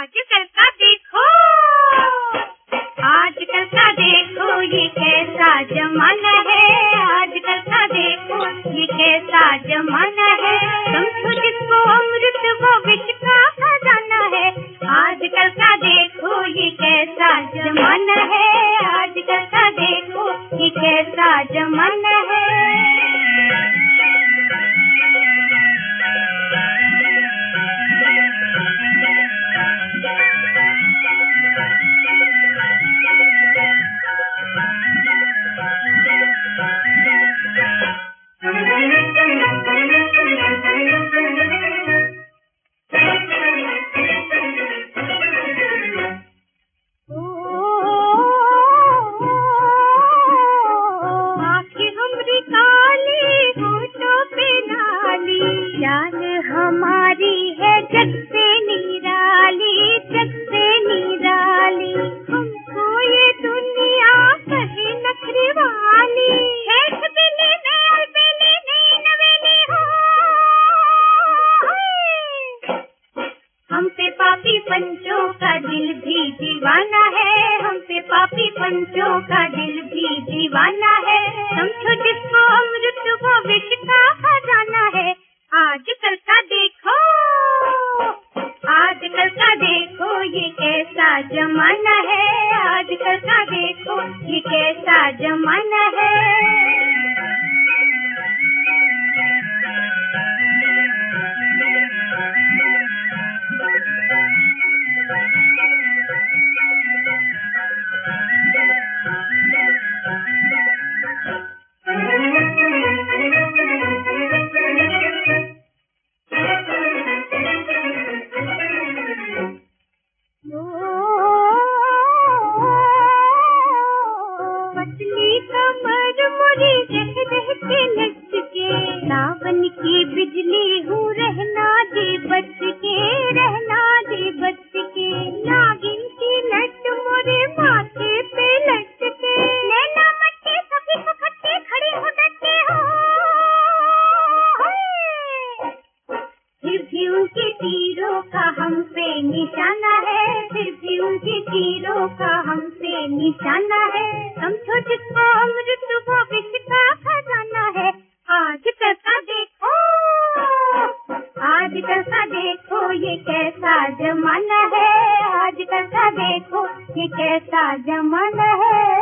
आजकल का देखो, आजकल का देखो ये कैसा जमाना है। आजकल का देखो ये कैसा जमाना है। समझो जिसको अमृत वो विष का खजाना है। आजकल का देखो ये कैसा जमाना है। आजकल का देखो ये कैसा जमाना है। हमारी है जग से निराली, जग से निराली। हमको ये दुनिया कहे नखरे वाली। शेष बेली में अलबेली नई नवेली हो। हम पे पापी पंचों का दिल भी दीवाना है। हम पे पापी पंचों का दिल भी दीवाना है। समझो जिसको अमृत वो विष का खजाना है। आजकल का देखो, आजकल का देखो ये कैसा जमाना है। आजकल का देखो ये कैसा जमाना है। पतली कमर मुरी रह के लटके, सावन की बिजली हूँ रहना दे बच के, रहना दे बच के। नागिन की लट मोरे माथे पे लटके, नैना मट्टे सभी को खट्टे खड़े हो डटे हो। फिर भी उनके तीरों का हम पे निशाना है। फिर भी उनके तीरों का हम पे निशाना है। समझो जिसको अमृत वो विष का खजाना है। आजकल का देखो, आजकल का देखो ये कैसा जमाना है। आजकल का देखो ये कैसा जमाना है।